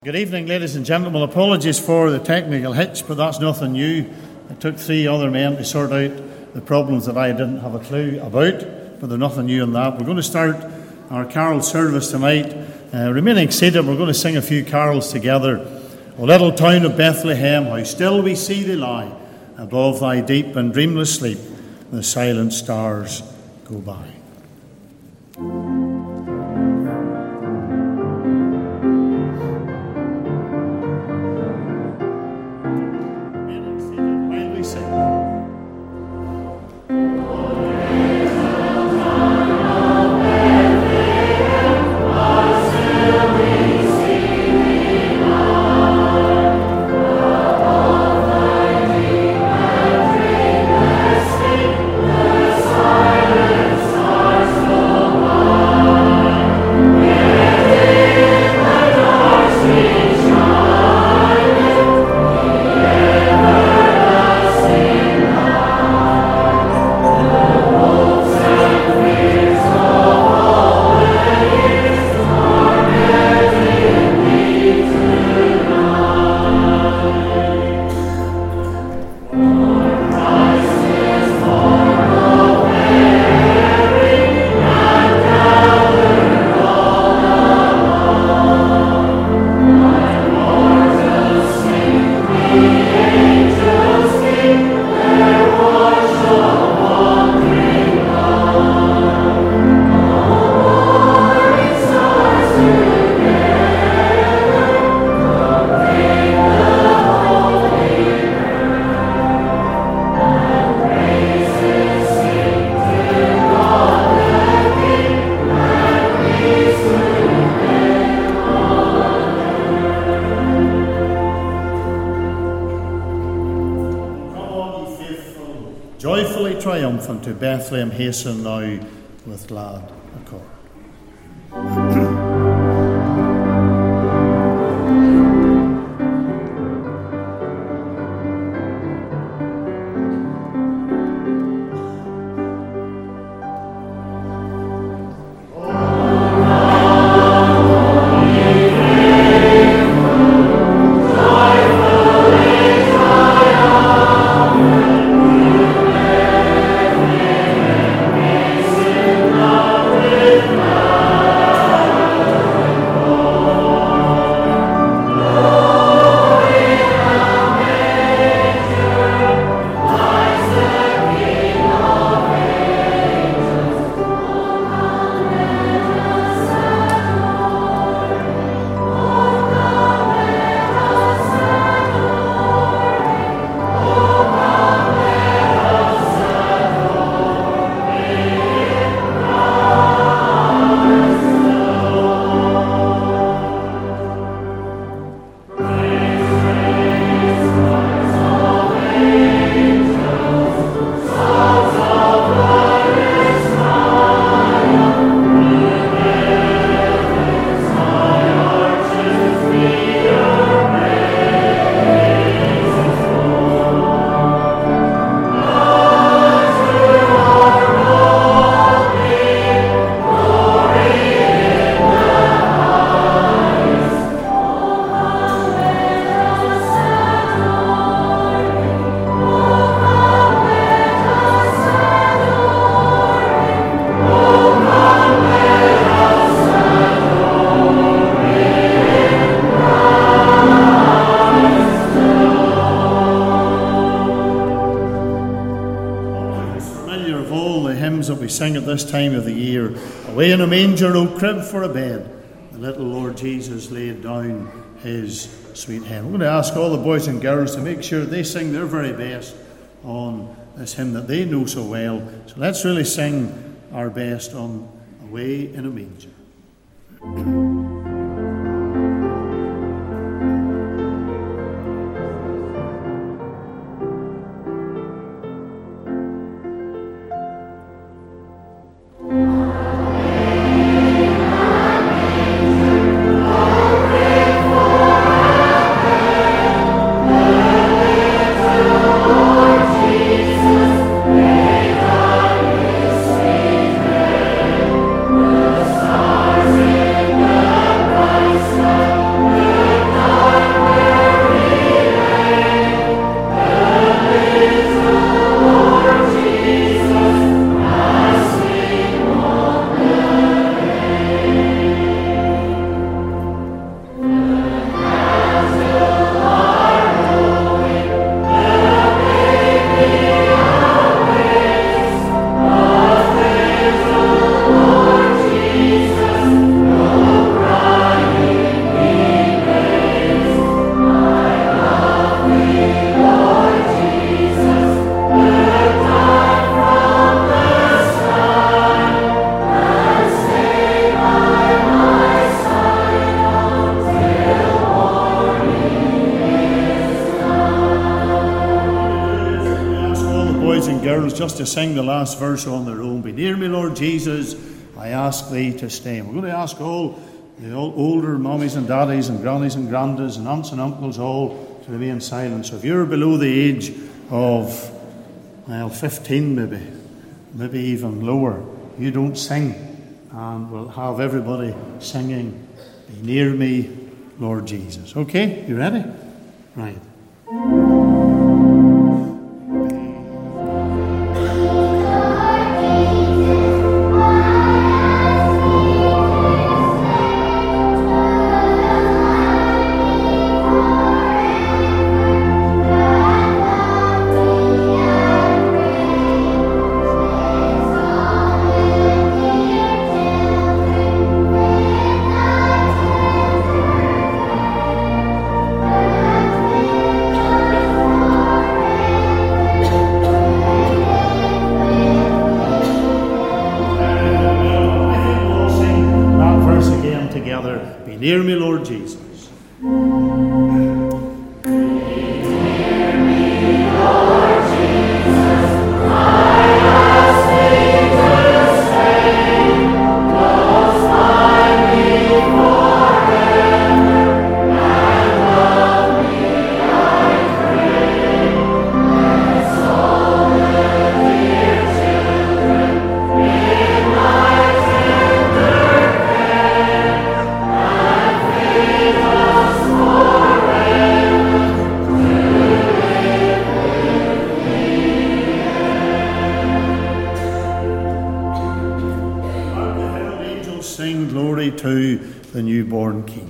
Good evening, ladies and gentlemen. Apologies for the technical hitch, but that's nothing new. It took 3 other men to sort out the problems that I didn't have a clue about, but there's nothing new in that. We're going to start our carol service tonight. Remaining seated, we're going to sing a few carols together. O little town of Bethlehem, how still we see thee lie, above thy deep and dreamless sleep, the silent stars go by. Triumphant to Bethlehem, hasten now with glad accord. Sing at this time of the year. Away in a manger, no crib for a bed, the little Lord Jesus laid down his sweet head. I'm going to ask all the boys and girls to make sure they sing their very best on this hymn that they know so well. So let's really sing our best on Away in a Manger. Stars in the girls just to sing the last verse on their own. Be near me, Lord Jesus, I ask thee to stay. And we're going to ask all the older mummies and daddies and grannies and grandads and aunts and uncles all to remain silent. So if you're below the age of, 15 maybe even lower, you don't sing. And we'll have everybody singing, Be near me, Lord Jesus. Okay, you ready? Right. Near me, Lord Jesus. Sing glory to the newborn King.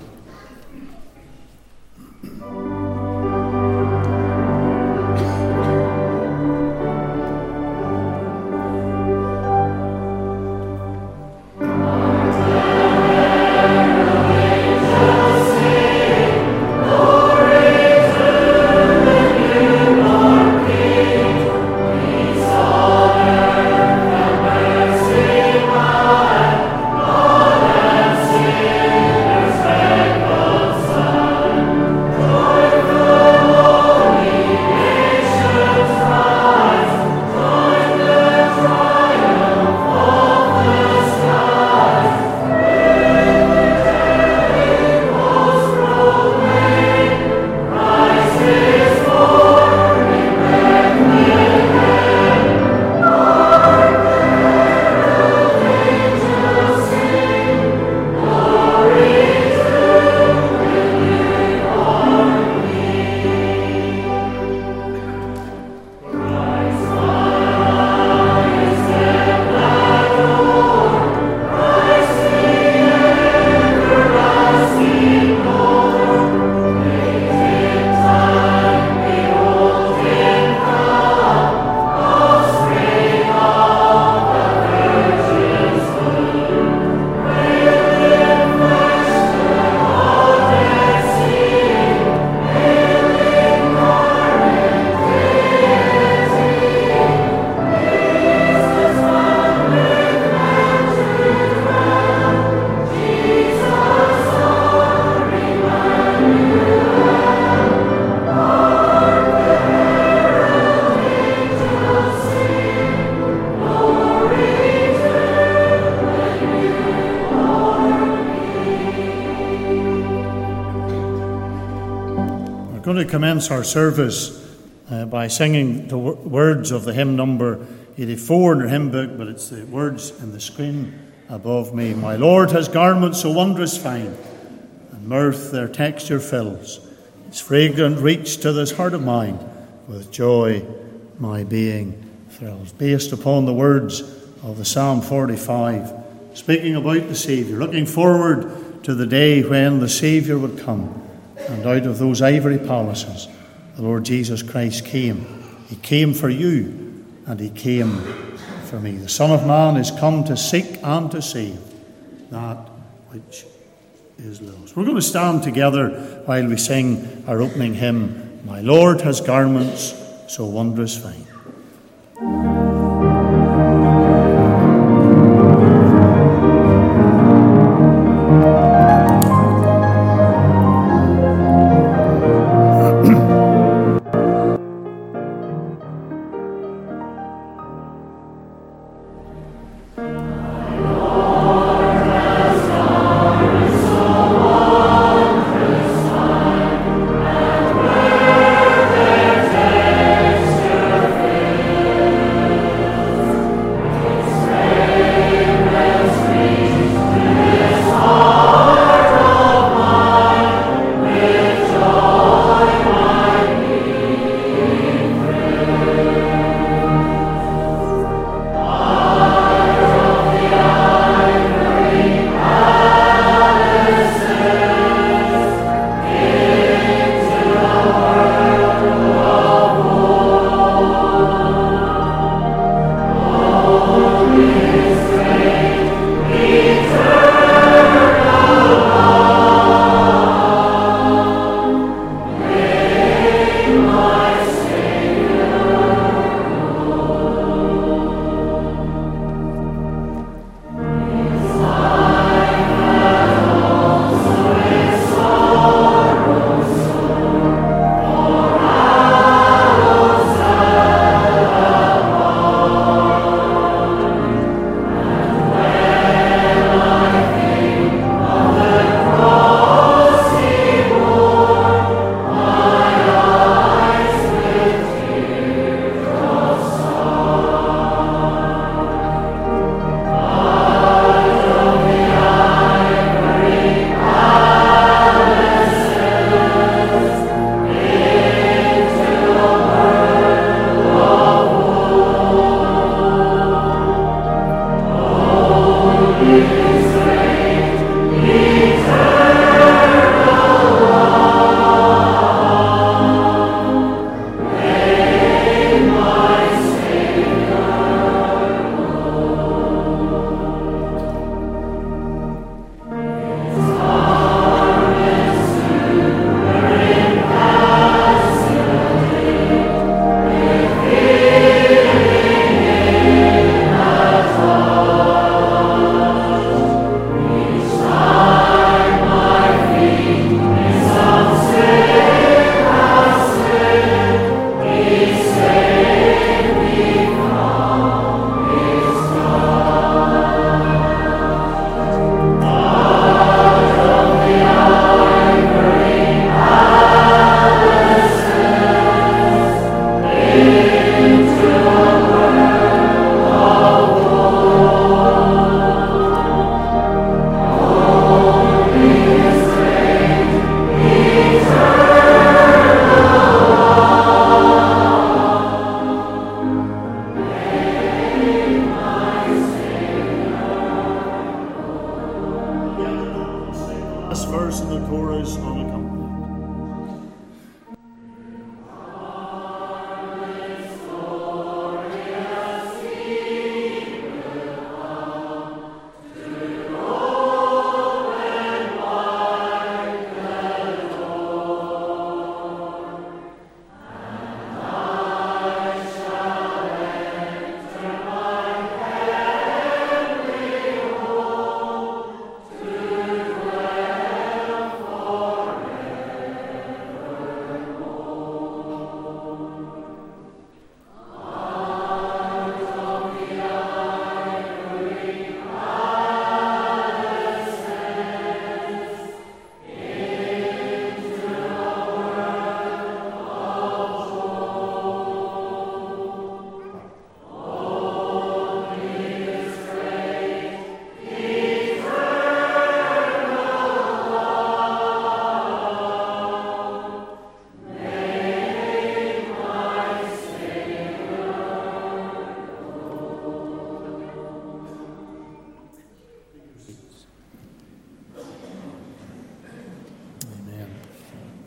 We're going to commence our service by singing the words of the hymn number 84 in your hymn book, but it's the words in the screen above me. My Lord has garments so wondrous fine, and mirth their texture fills. Its fragrant reach to this heart of mine, with joy my being thrills. Based upon the words of the Psalm 45, speaking about the Saviour, looking forward to the day when the Saviour would come, and out of those ivory palaces the Lord Jesus Christ came. He came for you, and he came for me. The Son of Man is come to seek and to save that which is lost. We're going to stand together while we sing our opening hymn, My Lord has garments so wondrous fine.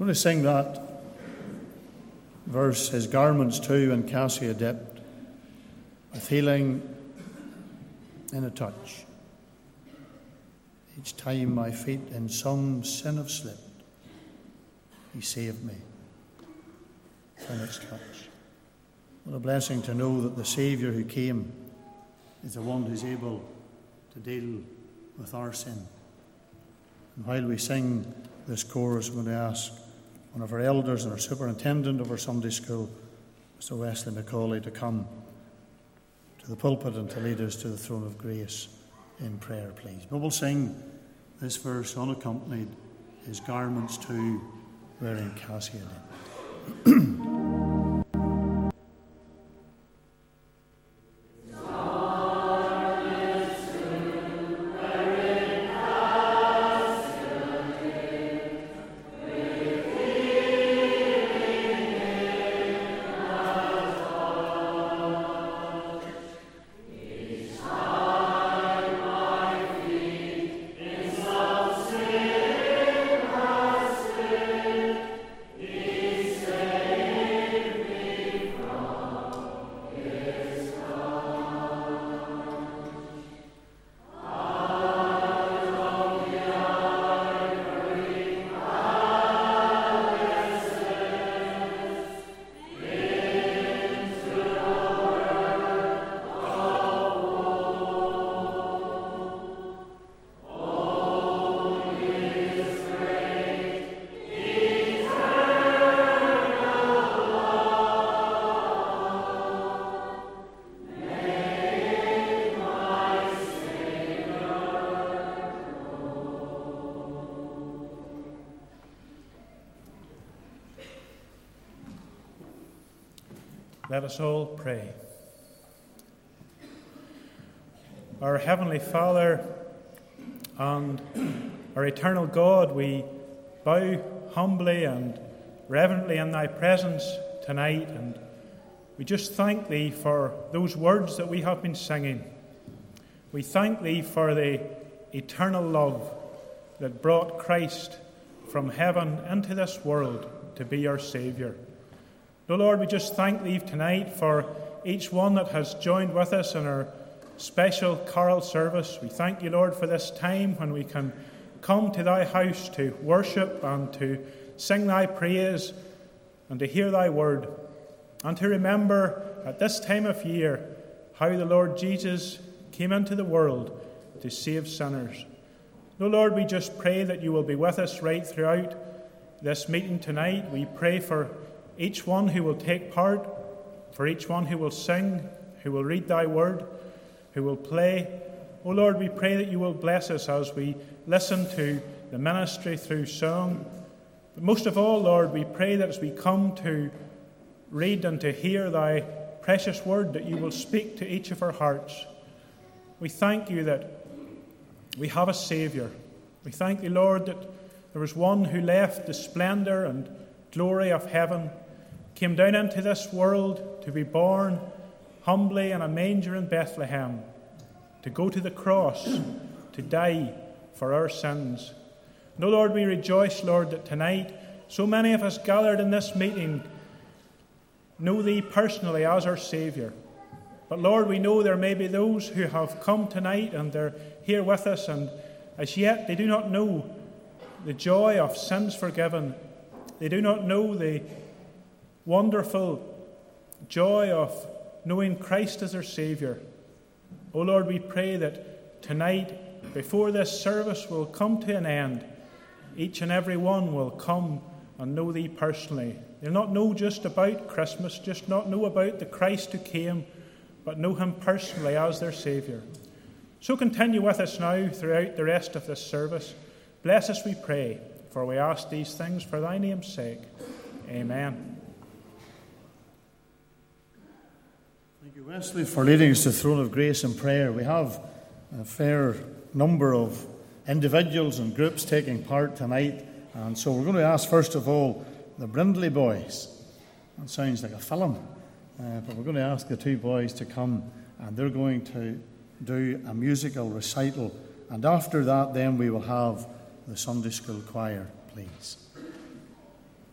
going to sing that verse, his garments too in cassia dipped, with healing in a touch. Each time my feet in some sin have slipped, he saved me from its clutch. What a blessing to know that the Saviour who came is the one who's able to deal with our sin. And while we sing this chorus, I'm going to ask one of our elders and our superintendent of our Sunday school, Mr. Wesley Macaulay, to come to the pulpit and to lead us to the throne of grace in prayer, please. But we'll sing this verse unaccompanied, his garments too were in cassia dipped. Let us all pray. Our Heavenly Father and our eternal God, we bow humbly and reverently in Thy presence tonight, and we just thank Thee for those words that we have been singing. We thank Thee for the eternal love that brought Christ from heaven into this world to be our Saviour. So, Lord, we just thank Thee tonight for each one that has joined with us in our special choral service. We thank You, Lord, for this time when we can come to Thy house to worship and to sing Thy praise and to hear Thy word, and to remember at this time of year how the Lord Jesus came into the world to save sinners. So, Lord, we just pray that You will be with us right throughout this meeting tonight. We pray for each one who will take part, for each one who will sing, who will read Thy word, who will play. Oh Lord, we pray that You will bless us as we listen to the ministry through song. But most of all, Lord, we pray that as we come to read and to hear Thy precious word, that You will speak to each of our hearts. We thank You that we have a Saviour. We thank Thee, Lord, that there was one who left the splendour and glory of heaven, came down into this world to be born humbly in a manger in Bethlehem, to go to the cross, to die for our sins. No, Lord, we rejoice, Lord, that tonight so many of us gathered in this meeting know Thee personally as our Saviour. But Lord, we know there may be those who have come tonight and they're here with us, and as yet they do not know the joy of sins forgiven. They do not know the wonderful joy of knowing Christ as their Saviour. O Lord, we pray that tonight, before this service will come to an end, each and every one will come and know Thee personally. They'll not know just about Christmas, just not know about the Christ who came, but know Him personally as their Saviour. So continue with us now throughout the rest of this service. Bless us, we pray, for we ask these things for Thy name's sake. Amen. Thank you, Wesley, for leading us to the throne of grace in prayer. We have a fair number of individuals and groups taking part tonight, and so we're going to ask first of all the Brindley boys. That sounds like a film, but we're going to ask the two boys to come, and they're going to do a musical recital, and after that then we will have the Sunday school choir, please.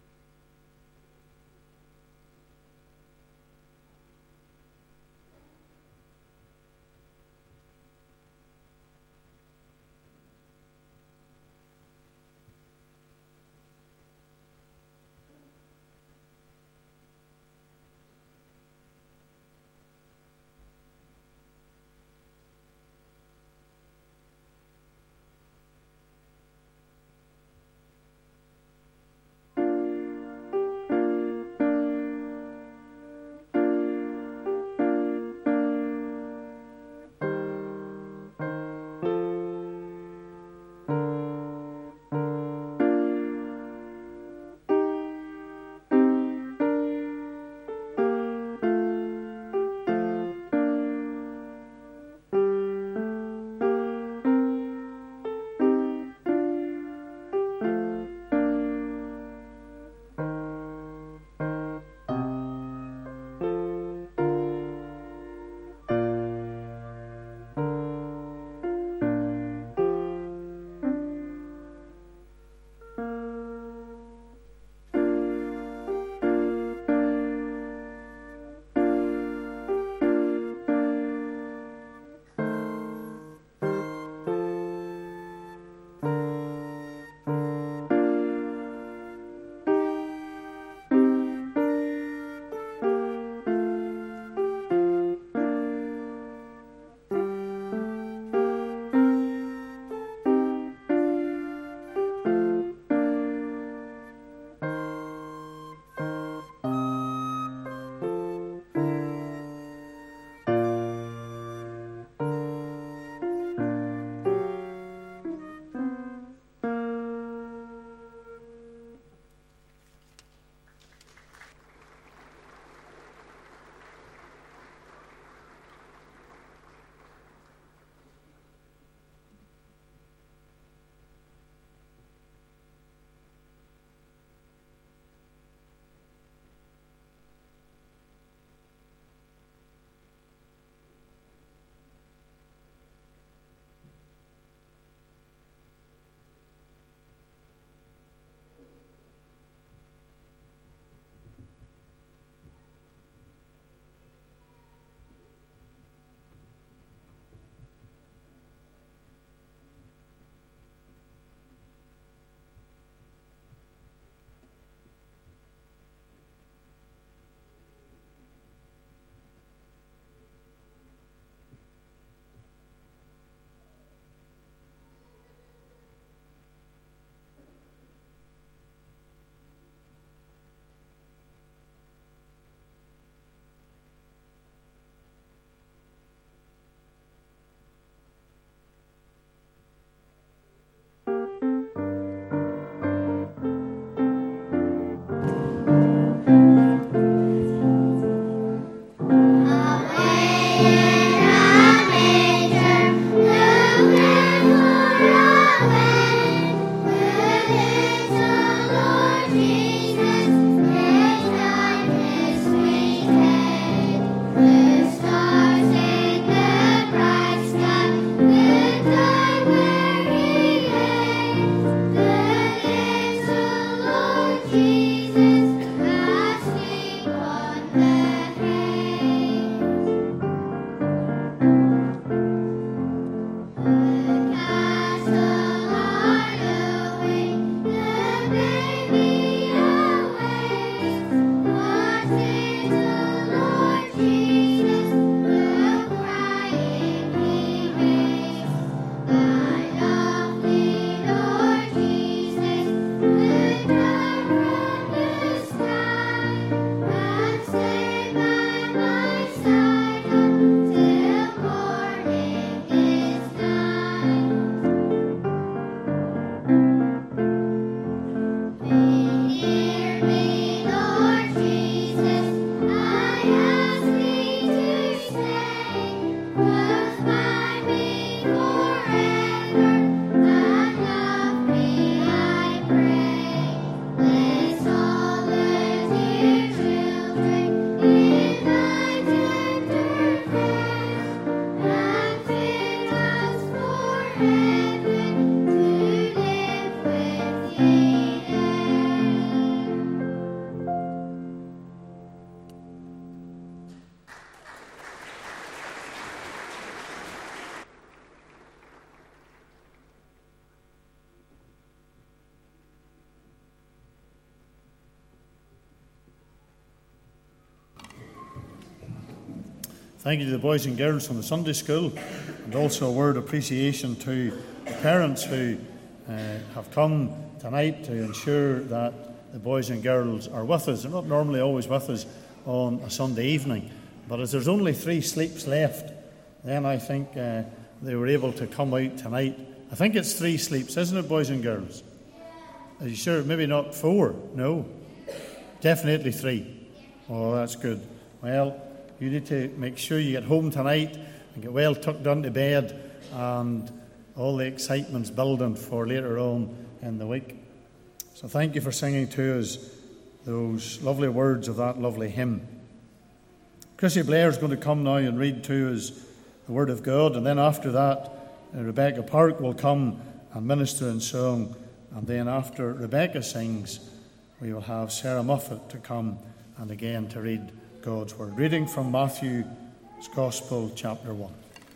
Thank you to the boys and girls from the Sunday school, and also a word of appreciation to the parents who have come tonight to ensure that the boys and girls are with us. They're not normally always with us on a Sunday evening, but as there's only 3 sleeps left, then I think they were able to come out tonight. I think it's 3 sleeps, isn't it, boys and girls? Are you sure? Maybe not 4? No. Definitely 3. Oh, that's good. Well, you need to make sure you get home tonight and get well tucked into bed, and all the excitement's building for later on in the week. So thank you for singing to us those lovely words of that lovely hymn. Chrissy Blair is going to come now and read to us the Word of God, and then after that Rebecca Park will come and minister in song, and then after Rebecca sings we will have Sarah Muffet to come and again to read God's Word. Reading from Matthew's Gospel, chapter 1.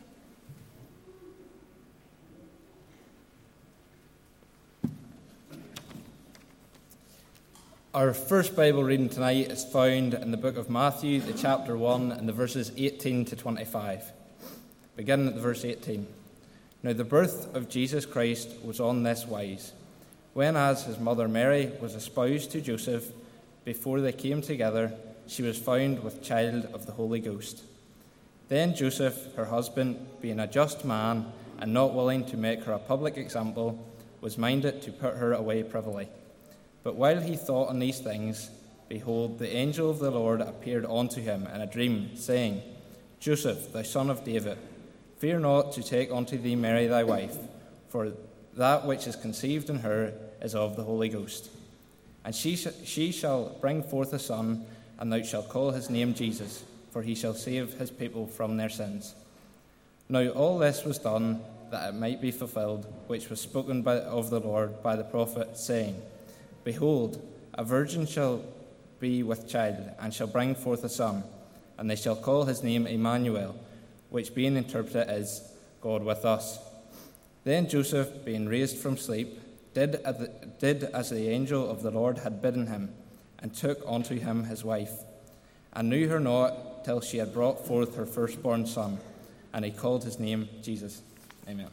Our first Bible reading tonight is found in the book of Matthew, the chapter 1, and the verses 18 to 25. Beginning at the verse 18. Now the birth of Jesus Christ was on this wise. When as his mother Mary was espoused to Joseph, before they came together, she was found with child of the Holy Ghost. Then Joseph, her husband, being a just man and not willing to make her a public example, was minded to put her away privily. But while he thought on these things, behold, the angel of the Lord appeared unto him in a dream, saying, Joseph, thou son of David, fear not to take unto thee Mary thy wife, for that which is conceived in her is of the Holy Ghost. And she shall bring forth a son, and thou shalt call his name Jesus, for he shall save his people from their sins. Now all this was done, that it might be fulfilled, which was spoken of the Lord by the prophet, saying, Behold, a virgin shall be with child, and shall bring forth a son, and they shall call his name Emmanuel, which being interpreted is, God with us. Then Joseph, being raised from sleep, did as the angel of the Lord had bidden him, and took unto him his wife, and knew her not till she had brought forth her firstborn son, and he called his name Jesus. Amen.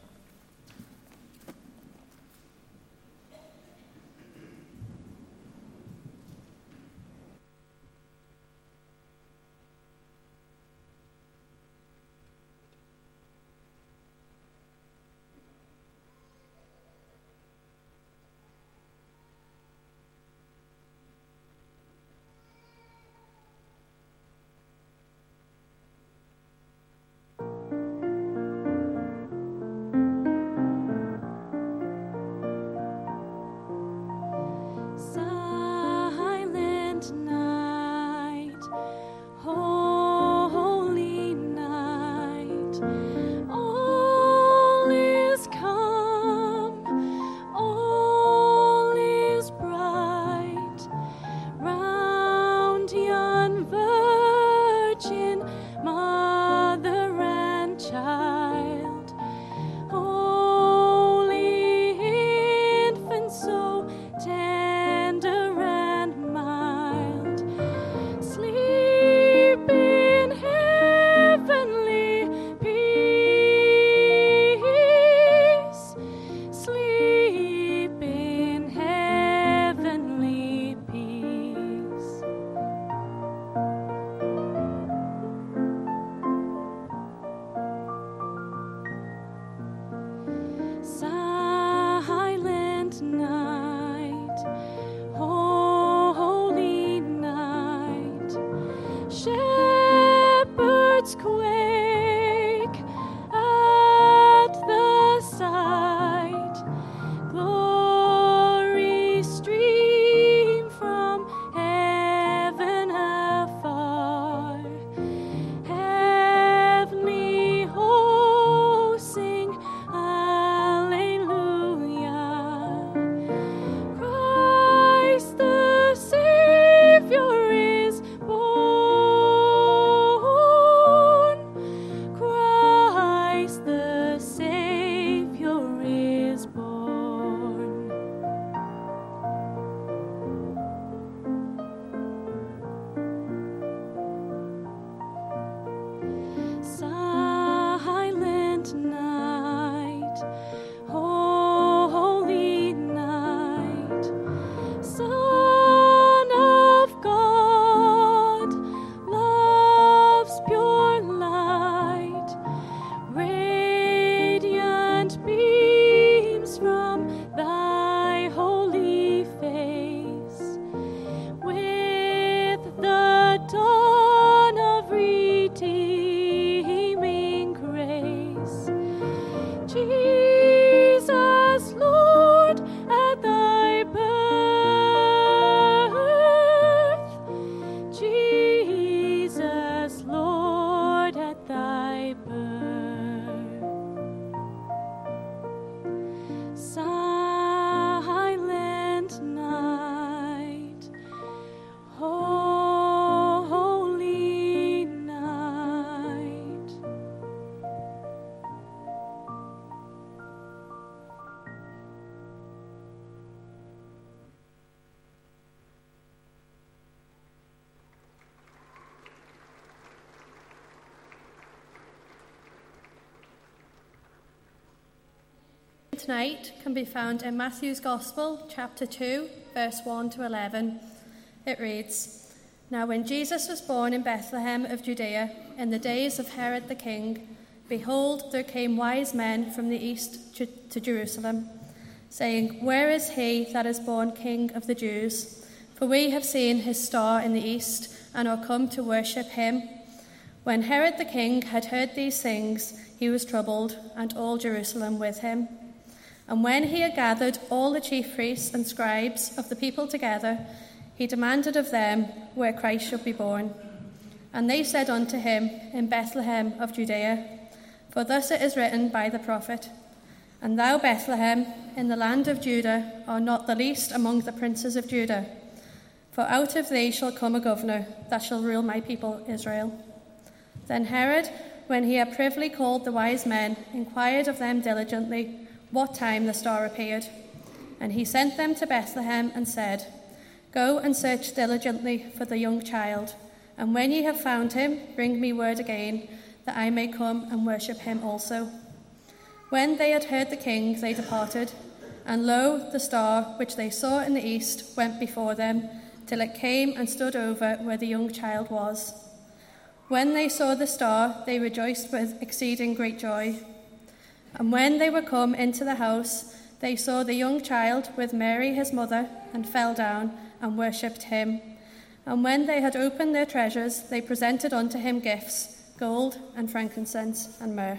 tonight can be found in Matthew's Gospel, chapter 2, verse 1 to 11. It reads, "Now when Jesus was born in Bethlehem of Judea, in the days of Herod the king, behold, there came wise men from the east to Jerusalem, saying, Where is he that is born King of the Jews? For we have seen his star in the east, and are come to worship him. When Herod the king had heard these things, he was troubled, and all Jerusalem with him. And when he had gathered all the chief priests and scribes of the people together, he demanded of them where Christ should be born. And they said unto him, In Bethlehem of Judea. For thus it is written by the prophet, And thou, Bethlehem, in the land of Judah, art not the least among the princes of Judah. For out of thee shall come a governor that shall rule my people Israel. Then Herod, when he had privily called the wise men, inquired of them diligently what time the star appeared. And he sent them to Bethlehem and said, Go and search diligently for the young child, and when ye have found him, bring me word again, that I may come and worship him also. When they had heard the king, they departed, and lo, the star which they saw in the east went before them, till it came and stood over where the young child was. When they saw the star, they rejoiced with exceeding great joy. And when they were come into the house, they saw the young child with Mary his mother, and fell down and worshipped him. And when they had opened their treasures, they presented unto him gifts, gold and frankincense and myrrh.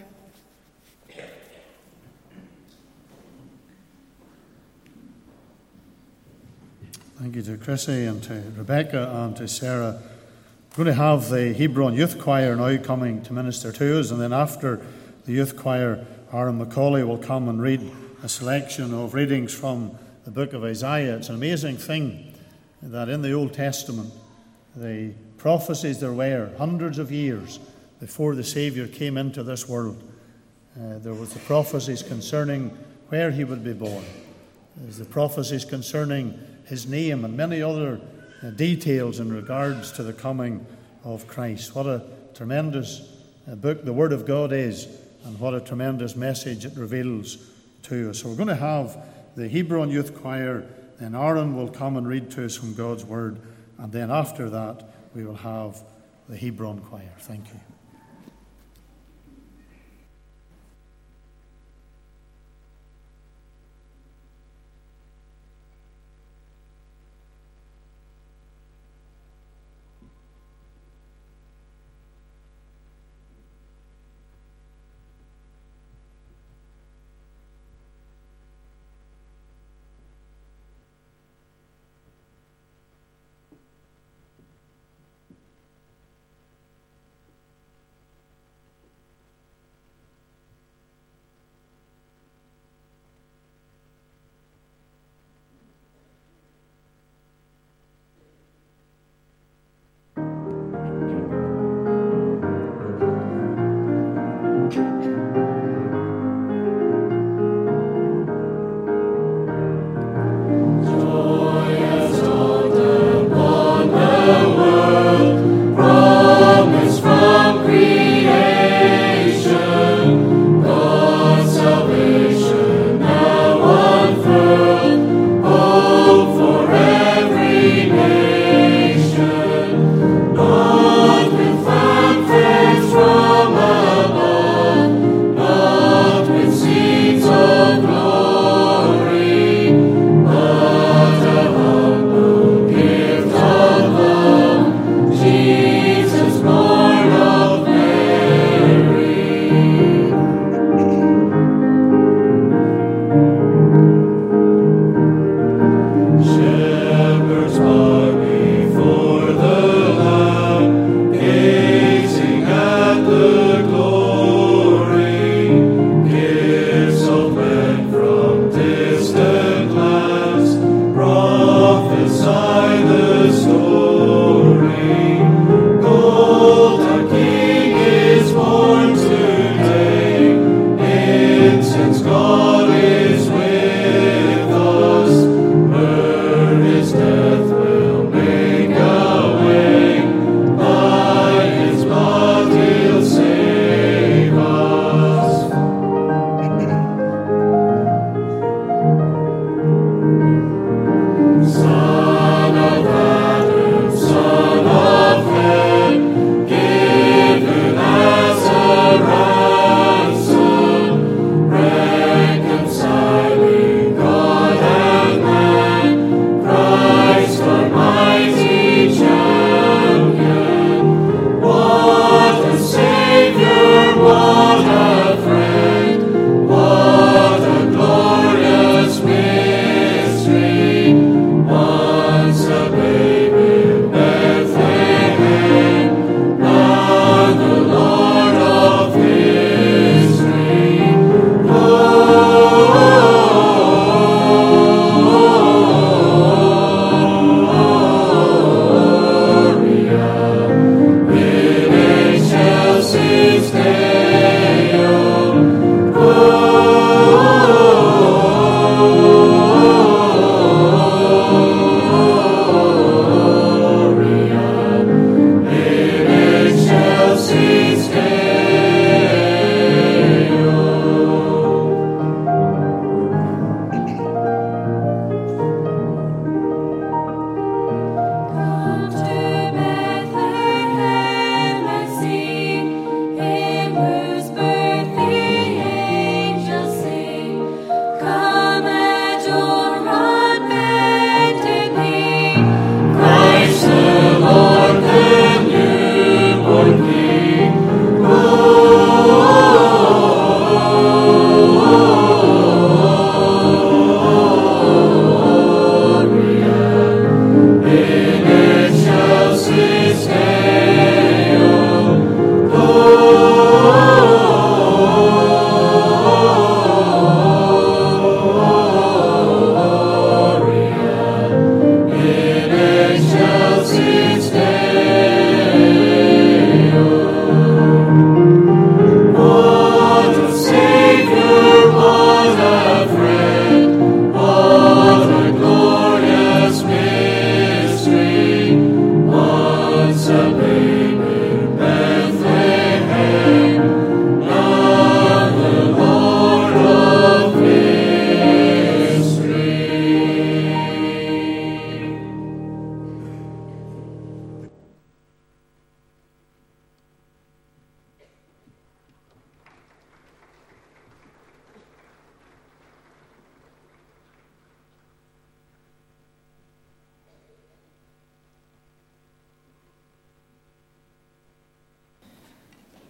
Thank you to Chrissy and to Rebecca and to Sarah. We're going to have the Hebron Youth Choir now coming to minister to us, and then after the youth choir, Aaron Macaulay will come and read a selection of readings from the book of Isaiah. It's an amazing thing that in the Old Testament, the prophecies there were hundreds of years before the Saviour came into this world. There was the prophecies concerning where he would be born. There's the prophecies concerning his name and many other details in regards to the coming of Christ. What a tremendous book the Word of God is, and what a tremendous message it reveals to us. So we're going to have the Hebron Youth Choir, then Aaron will come and read to us from God's Word, and then after that we will have the Hebron Choir. Thank you.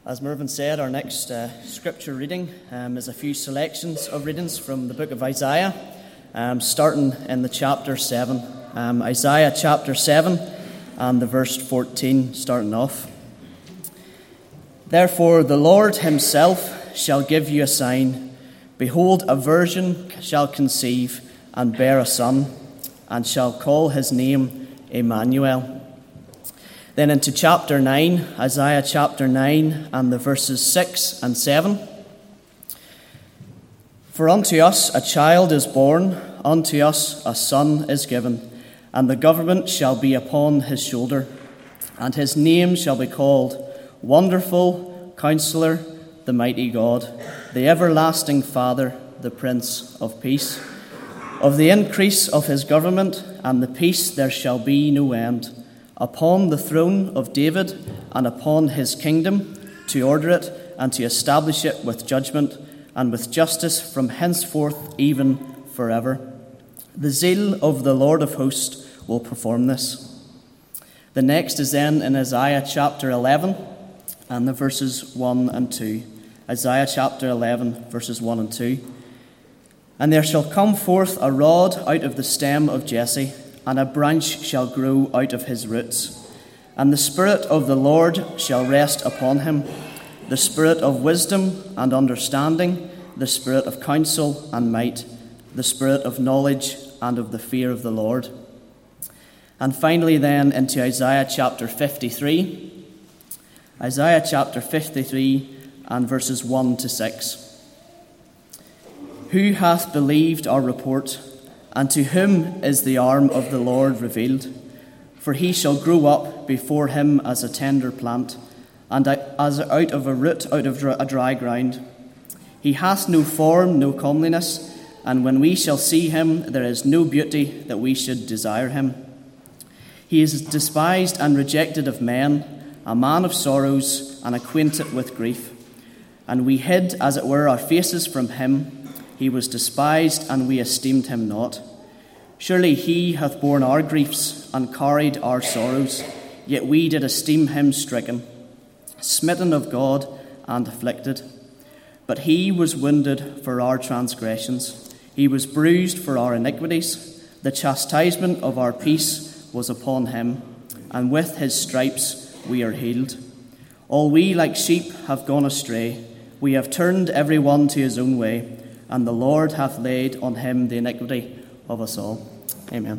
As Mervyn said, our next scripture reading is a few selections of readings from the book of Isaiah, starting in the chapter 7. Isaiah chapter 7 and the verse 14 starting off. Therefore the Lord himself shall give you a sign. Behold, a virgin shall conceive and bear a son, and shall call his name Emmanuel. Then into chapter 9, Isaiah chapter 9 and the verses 6 and 7. For unto us a child is born, unto us a son is given, and the government shall be upon his shoulder, and his name shall be called Wonderful, Counselor, the Mighty God, the Everlasting Father, the Prince of Peace. Of the increase of his government and the peace there shall be no end, upon the throne of David and upon his kingdom, to order it and to establish it with judgment and with justice from henceforth even forever. The zeal of the Lord of hosts will perform this. The next is then in Isaiah chapter 11 and the verses 1 and 2. Isaiah chapter 11, verses 1 and 2. And there shall come forth a rod out of the stem of Jesse, and a branch shall grow out of his roots. And the Spirit of the Lord shall rest upon him, the Spirit of wisdom and understanding, the Spirit of counsel and might, the Spirit of knowledge and of the fear of the Lord. And finally then into Isaiah chapter 53. Isaiah chapter 53 and verses 1 to 6. Who hath believed our report? And to whom is the arm of the Lord revealed? For he shall grow up before him as a tender plant, and as out of a root out of a dry ground. He hath no form, no comeliness, and when we shall see him, there is no beauty that we should desire him. He is despised and rejected of men, a man of sorrows and acquainted with grief. And we hid, as it were, our faces from him. He was despised, and we esteemed him not. Surely he hath borne our griefs and carried our sorrows, yet we did esteem him stricken, smitten of God, and afflicted. But he was wounded for our transgressions, he was bruised for our iniquities. The chastisement of our peace was upon him, and with his stripes we are healed. All we like sheep have gone astray, we have turned every one to his own way, and the Lord hath laid on him the iniquity of us all. Amen.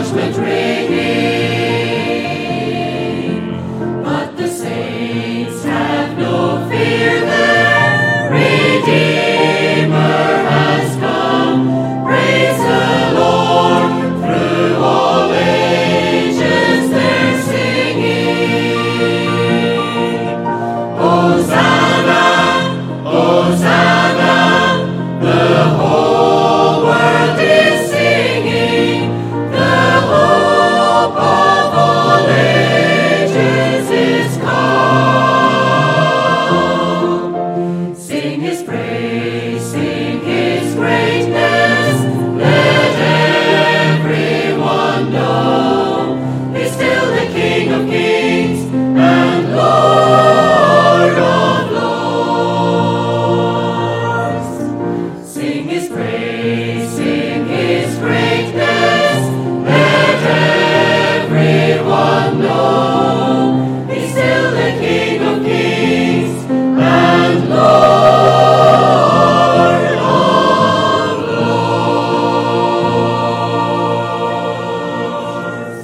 judgment ringing. But the saints have no fear, their Redeemer has come. Praise the Lord, through all ages they're singing. Hosanna, Hosanna, the whole world is singing. The hope of all ages is come. Sing his praise, sing his greatness, let everyone know. He's still the King of kings and Lord of lords. Sing his praise, sing his greatness, let everyone know. He's still the King of kings and Lord of lords.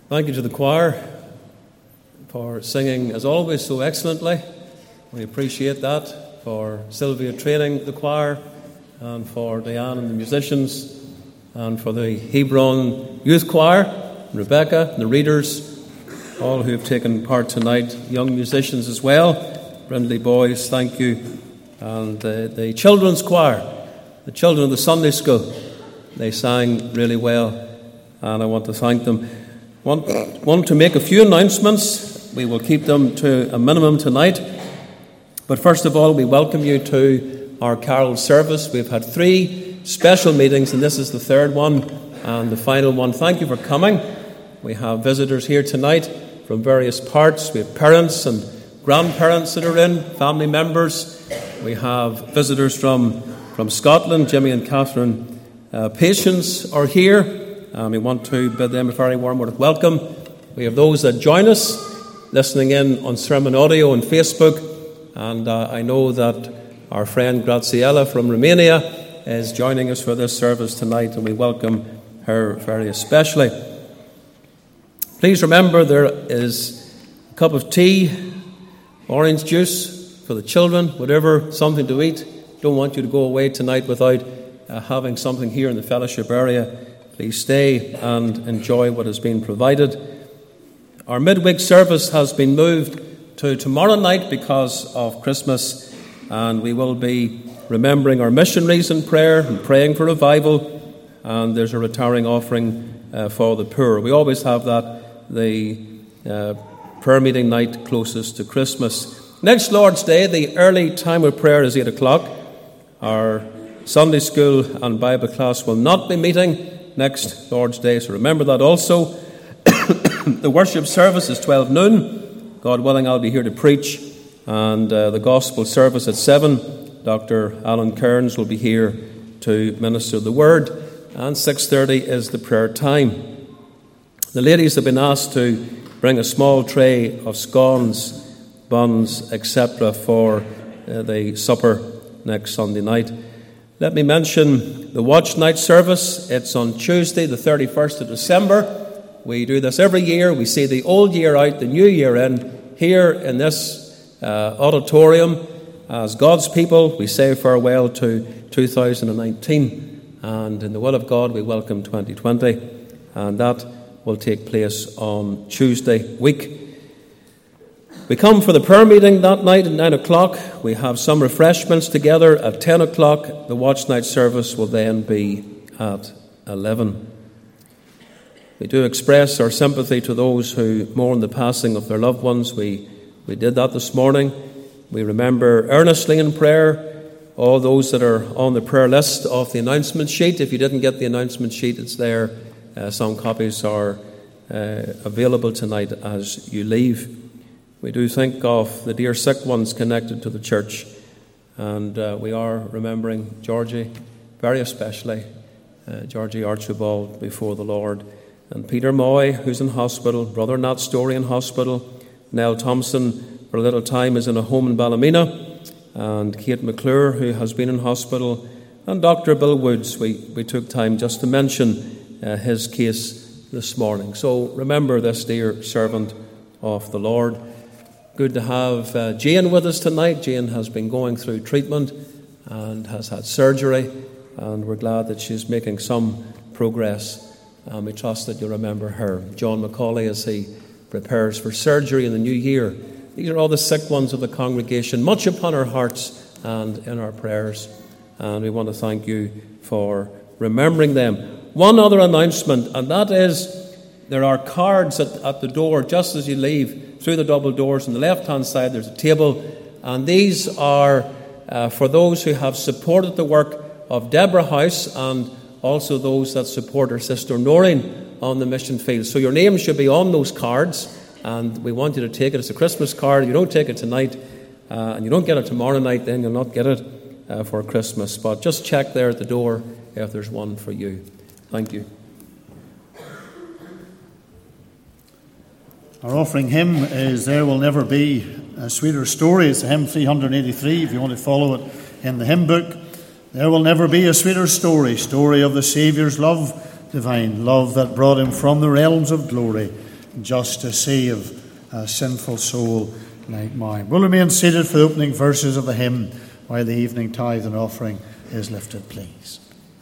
Thank you to the choir for singing, as always, so excellently. We appreciate that. For Sylvia training the choir, and for Diane and the musicians, and for the Hebron Youth Choir, Rebecca, the readers, all who have taken part tonight, young musicians as well, Brindley boys, thank you, and the children's choir, the children of the Sunday school, they sang really well, and I want to thank them. Want to make a few announcements. We will keep them to a minimum tonight, but first of all, we welcome you to our carol service. We've had 3 special meetings, and this is the 3rd one and the final one. Thank you for coming. We have visitors here tonight from various parts. We have parents and grandparents that are in, family members. We have visitors from Scotland. Jimmy and Catherine Patience are here. We want to bid them a very warm word of welcome. We have those that join us listening in on sermon audio and Facebook, and I know that our friend Graziella from Romania is joining us for this service tonight, and we welcome her very especially. Please remember there is a cup of tea, orange juice for the children, whatever, something to eat. Don't want you to go away tonight without having something here in the fellowship area. Please stay and enjoy what has been provided. Our midweek service has been moved to tomorrow night because of Christmas, and we will be remembering our missionaries in prayer and praying for revival, and there's a retiring offering for the poor. We always have that, the prayer meeting night closest to Christmas. Next Lord's Day, the early time of prayer is 8 o'clock. Our Sunday school and Bible class will not be meeting next Lord's Day, so remember that also. The worship service is 12 noon. God willing, I'll be here to preach, and the gospel service at 7. Dr. Alan Kearns will be here to minister the word, and 6:30 is the prayer time. The ladies have been asked to bring a small tray of scones, buns, etc. for the supper next Sunday night. Let me mention the watch night service. It's on Tuesday, the 31st of December. We do this every year. We see the old year out, the new year in. Here in this auditorium, as God's people, we say farewell to 2019. And in the will of God, we welcome 2020. And that will take place on Tuesday week. We come for the prayer meeting that night at 9 o'clock. We have some refreshments together at 10 o'clock. The watch night service will then be at 11. We do express our sympathy to those who mourn the passing of their loved ones. We did that this morning. We remember earnestly in prayer all those that are on the prayer list of the announcement sheet. If you didn't get the announcement sheet, it's there. Some copies are available tonight as you leave. We do think of the dear sick ones connected to the church, and we are remembering Georgie, very especially, Georgie Archibald before the Lord, and Peter Moy, who's in hospital, Brother Nat Story in hospital, Nell Thompson for a little time is in a home in Ballymena, and Kate McClure, who has been in hospital, and Dr. Bill Woods. We took time just to mention his case this morning. So remember this dear servant of the Lord. Good to have Jane with us tonight. Jane has been going through treatment and has had surgery, and we're glad that she's making some progress. We trust that you'll remember her. John Macaulay, as he prepares for surgery in the new year. These are all the sick ones of the congregation, much upon our hearts and in our prayers. And we want to thank you for remembering them. One other announcement, and that is there are cards at the door just as you leave. Through the double doors on the left-hand side, there's a table, and these are for those who have supported the work of Deborah House and also those that support her sister Noreen on the mission field. So your name should be on those cards, and we want you to take it. It's a Christmas card. If you don't take it tonight, and you don't get it tomorrow night, then you'll not get it for Christmas. But just check there at the door if there's one for you. Thank you. Our offering hymn is There Will Never Be a Sweeter Story. It's hymn 383 if you want to follow it in the hymn book. There will never be a sweeter story, story of the Saviour's love divine, love that brought him from the realms of glory just to save a sinful soul like mine. We'll remain seated for the opening verses of the hymn while the evening tithe and offering is lifted, please.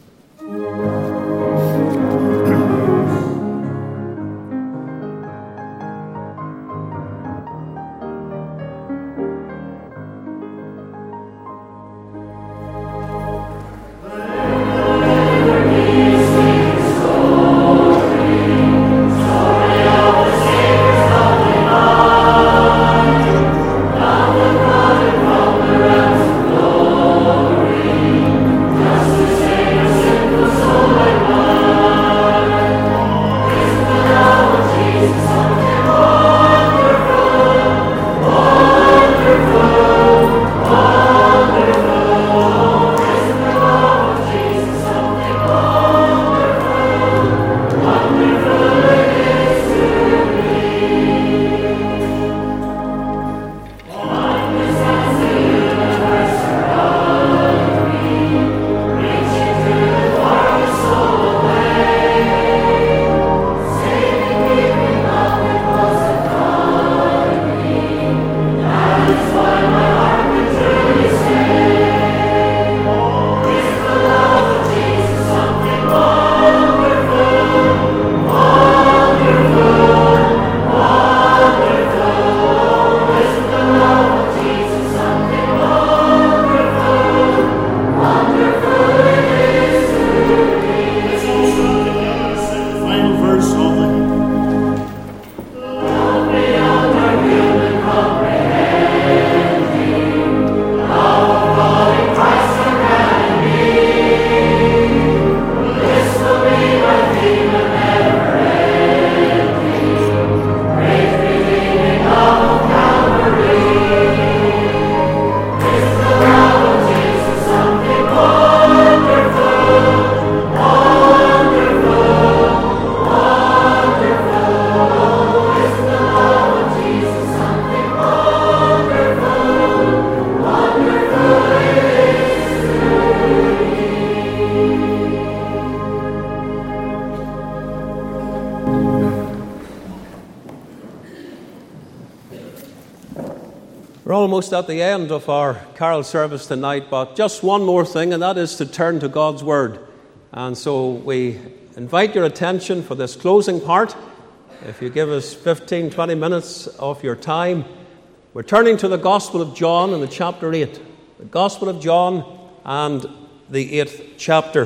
We're almost at the end of our carol service tonight, but just one more thing, and that is to turn to God's Word. And so we invite your attention for this closing part. If you give us 15, 20 minutes of your time, we're turning to the Gospel of John in the chapter 8. The Gospel of John and the 8th chapter.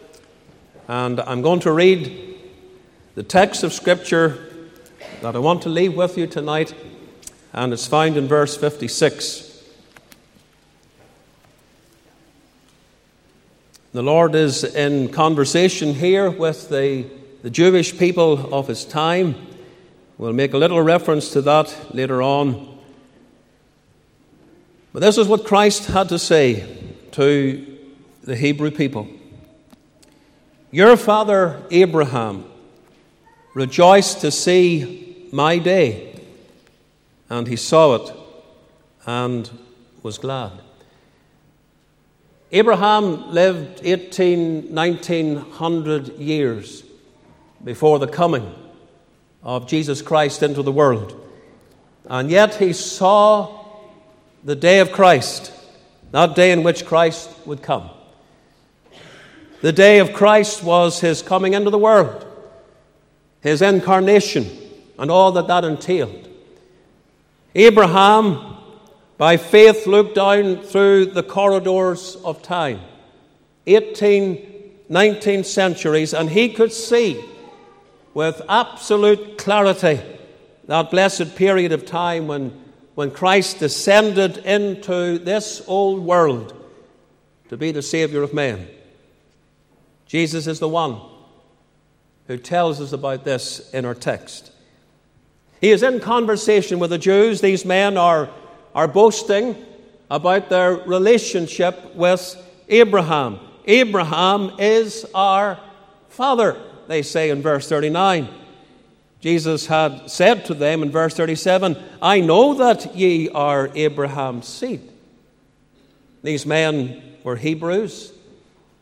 And I'm going to read the text of Scripture that I want to leave with you tonight, and it's found in verse 56. The Lord is in conversation here with the Jewish people of his time. We'll make a little reference to that later on. But this is what Christ had to say to the Hebrew people. Your father Abraham rejoiced to see my day, and he saw it and was glad. Abraham lived 1900 years before the coming of Jesus Christ into the world. And yet he saw the day of Christ, that day in which Christ would come. The day of Christ was his coming into the world, his incarnation, and all that entailed. Abraham, by faith, looked down through the corridors of time, 19th centuries, and he could see with absolute clarity that blessed period of time when Christ descended into this old world to be the Savior of men. Jesus is the one who tells us about this in our text. He is in conversation with the Jews. These men are boasting about their relationship with Abraham. Abraham is our father, they say in verse 39. Jesus had said to them in verse 37, I know that ye are Abraham's seed. These men were Hebrews.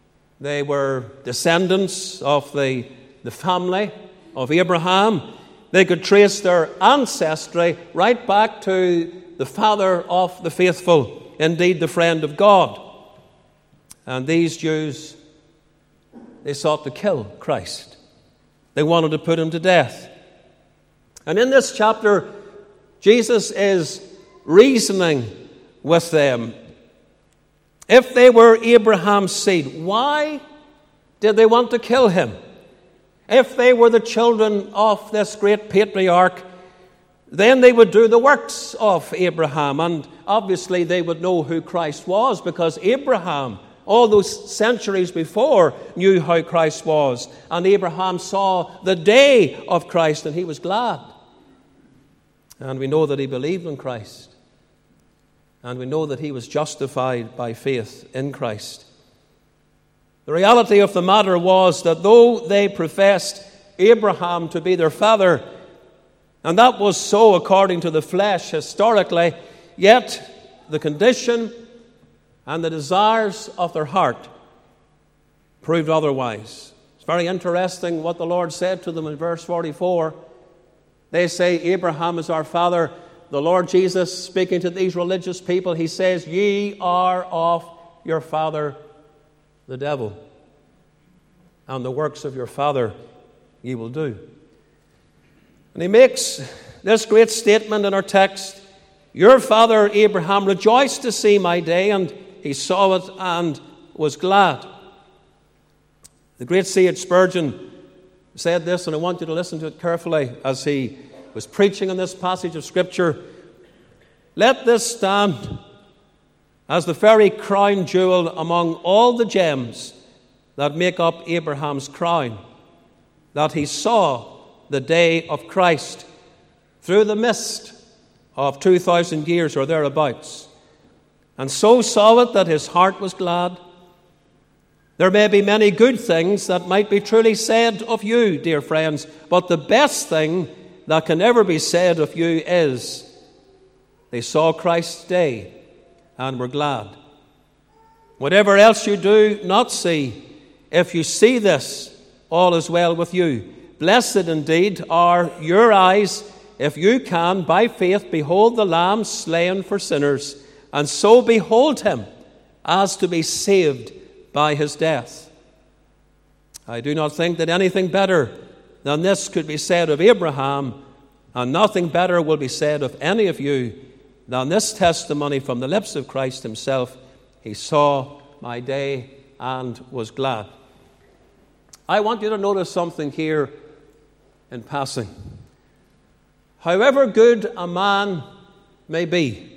They were descendants of the family of Abraham. They could trace their ancestry right back to the father of the faithful, indeed the friend of God. And these Jews, they sought to kill Christ. They wanted to put him to death. And in this chapter, Jesus is reasoning with them. If they were Abraham's seed, why did they want to kill him? If they were the children of this great patriarch, then they would do the works of Abraham. And obviously they would know who Christ was, because Abraham, all those centuries before, knew how Christ was. And Abraham saw the day of Christ and he was glad. And we know that he believed in Christ. And we know that he was justified by faith in Christ. The reality of the matter was that though they professed Abraham to be their father, and that was so according to the flesh historically, yet the condition and the desires of their heart proved otherwise. It's very interesting what the Lord said to them in verse 44. They say, Abraham is our father. The Lord Jesus, speaking to these religious people, he says, ye are of your father the devil, and the works of your father ye will do. And he makes this great statement in our text. Your father Abraham rejoiced to see my day, and he saw it and was glad. The great C.H. Spurgeon said this, and I want you to listen to it carefully as he was preaching on this passage of Scripture. Let this stand as the very crown jewel among all the gems that make up Abraham's crown, that he saw the day of Christ through the mist of 2,000 years or thereabouts, and so saw it that his heart was glad. There may be many good things that might be truly said of you, dear friends, but the best thing that can ever be said of you is, they saw Christ's day and were glad. Whatever else you do not see, if you see this, all is well with you. Blessed indeed are your eyes if you can, by faith, behold the Lamb slain for sinners, and so behold him as to be saved by his death. I do not think that anything better than this could be said of Abraham, and nothing better will be said of any of you than this testimony from the lips of Christ himself. He saw my day and was glad. I want you to notice something here in passing. However good a man may be,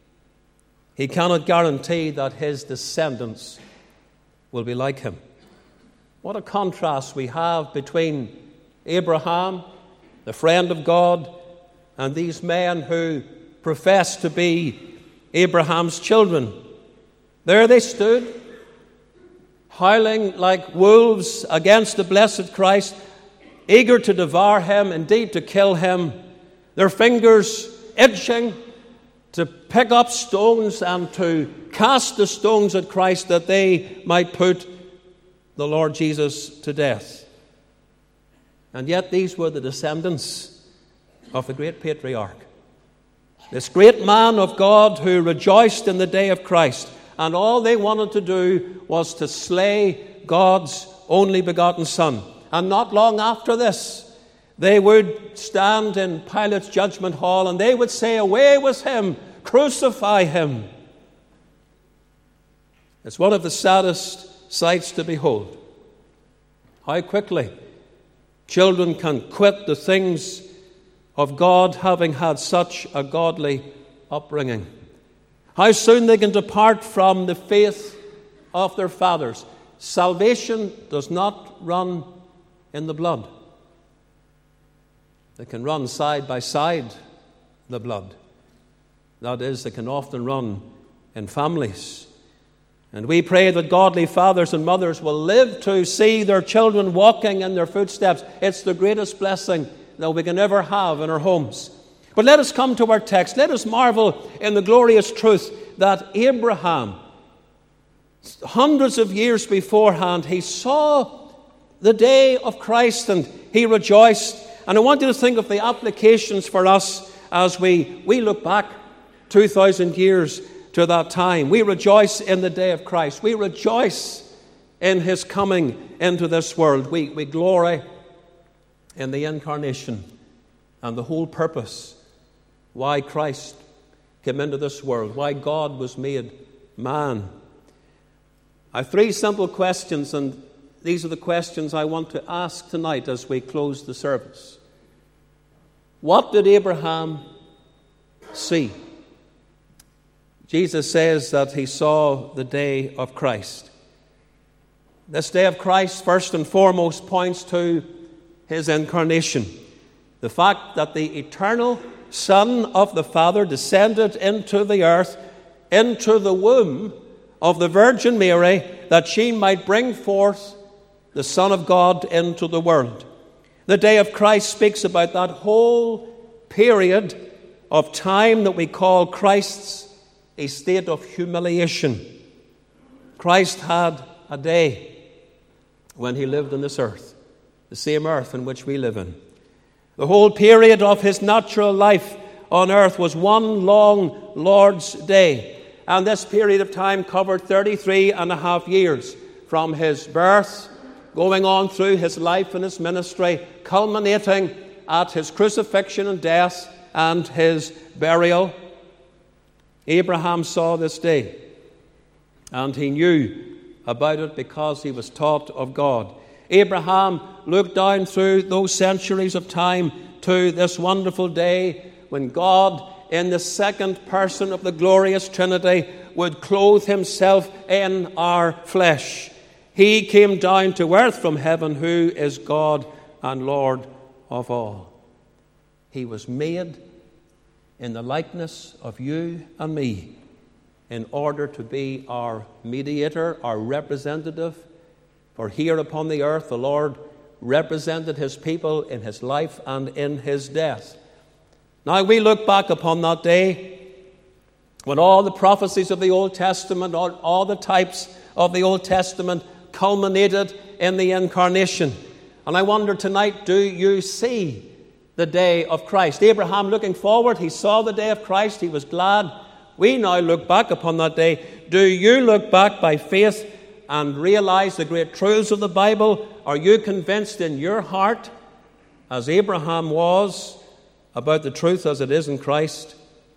he cannot guarantee that his descendants will be like him. What a contrast we have between Abraham, the friend of God, and these men who profess to be Abraham's children. There they stood, howling like wolves against the blessed Christ, eager to devour him, indeed to kill him, their fingers itching to pick up stones and to cast the stones at Christ that they might put the Lord Jesus to death. And yet these were the descendants of the great patriarch, this great man of God who rejoiced in the day of Christ, and all they wanted to do was to slay God's only begotten Son. And not long after this, they would stand in Pilate's judgment hall and they would say, away with him, crucify him. It's one of the saddest sights to behold. How quickly children can quit the things of God, having had such a godly upbringing. How soon they can depart from the faith of their fathers. Salvation does not run in the blood. They can run side by side the blood. That is, they can often run in families. And we pray that godly fathers and mothers will live to see their children walking in their footsteps. It's the greatest blessing that we can ever have in our homes. But let us come to our text. Let us marvel in the glorious truth that Abraham, hundreds of years beforehand, he saw the day of Christ and he rejoiced. And I want you to think of the applications for us as we look back 2,000 years to that time. We rejoice in the day of Christ. We rejoice in his coming into this world. We glory in the incarnation and the whole purpose why Christ came into this world, why God was made man. I have 3 simple questions, and these are the questions I want to ask tonight as we close the service. What did Abraham see? Jesus says that he saw the day of Christ. This day of Christ, first and foremost, points to his incarnation. The fact that the eternal Son of the Father descended into the earth, into the womb of the Virgin Mary, that she might bring forth the Son of God into the world. The day of Christ speaks about that whole period of time that we call Christ's a state of humiliation. Christ had a day when he lived on this earth, the same earth in which we live in. The whole period of his natural life on earth was one long Lord's Day. And this period of time covered 33 and a half years, from his birth, going on through his life and his ministry, culminating at his crucifixion and death and his burial. Abraham saw this day, and he knew about it because he was taught of God. Abraham looked down through those centuries of time to this wonderful day when God, in the second person of the glorious Trinity, would clothe himself in our flesh. He came down to earth from heaven, who is God and Lord of all. He was made in the likeness of you and me in order to be our mediator, our representative. For here upon the earth the Lord represented his people in his life and in his death. Now we look back upon that day when all the prophecies of the Old Testament, all the types of the Old Testament culminated in the incarnation. And I wonder tonight, do you see the day of Christ? Abraham, looking forward, he saw the day of Christ. He was glad. We now look back upon that day. Do you look back by faith and realize the great truths of the Bible? Are you convinced in your heart, as Abraham was, about the truth as it is in Christ?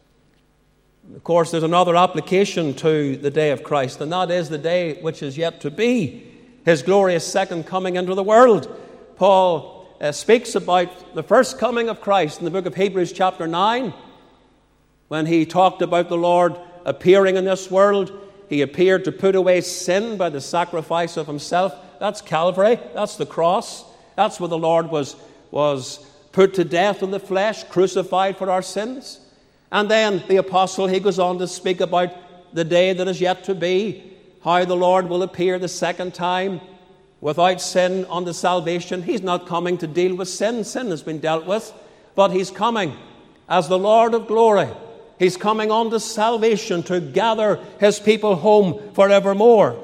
Of course, there's another application to the day of Christ, and that is the day which is yet to be, his glorious second coming into the world. Paul speaks about the first coming of Christ in the book of Hebrews chapter 9, when he talked about the Lord appearing in this world. He appeared to put away sin by the sacrifice of himself. That's Calvary. That's the cross. That's where the Lord was put to death in the flesh, crucified for our sins. And then the apostle, he goes on to speak about the day that is yet to be, how the Lord will appear the second time without sin unto salvation. He's not coming to deal with sin. Sin has been dealt with. But he's coming as the Lord of glory. He's coming unto salvation to gather his people home forevermore.